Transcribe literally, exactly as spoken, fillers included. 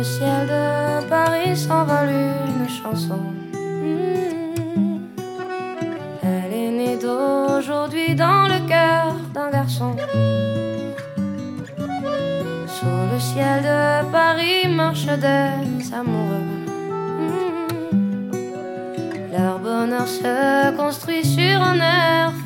ciel de Paris s'envole une chanson. Mmh. Elle est née d'aujourd'hui dans le cœur d'un garçon. Sous le ciel de Paris marchent des amoureux. Mmh. Leur bonheur se construit sur un air